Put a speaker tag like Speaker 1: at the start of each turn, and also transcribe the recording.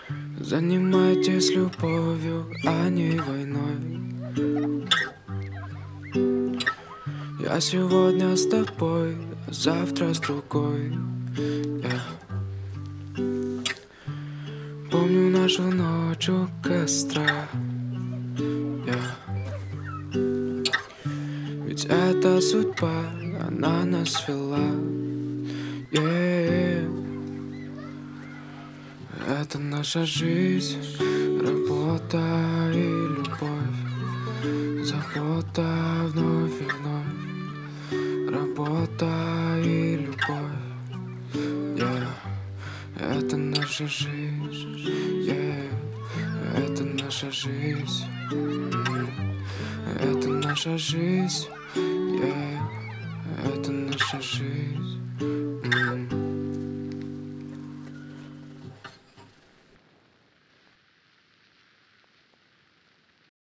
Speaker 1: Занимайтесь любовью, а не войной. Я сегодня с тобой, а завтра с другой. Я помню нашу ночь у костра. Ведь это судьба, она нас свела. Это наша жизнь, работа и любовь, забота вновь и вновь. Работа и любовь, это наша жизнь, это наша жизнь, это наша жизнь, это наша жизнь.